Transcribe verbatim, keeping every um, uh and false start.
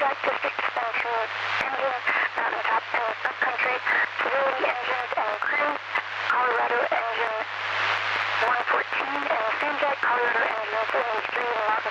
Black District Suspension Engine, Mountaintop and Upcountry, Civility Engines and Crew, Colorado Engine one fourteen, and Sand Jack, Colorado Engine seventy-three, Mountain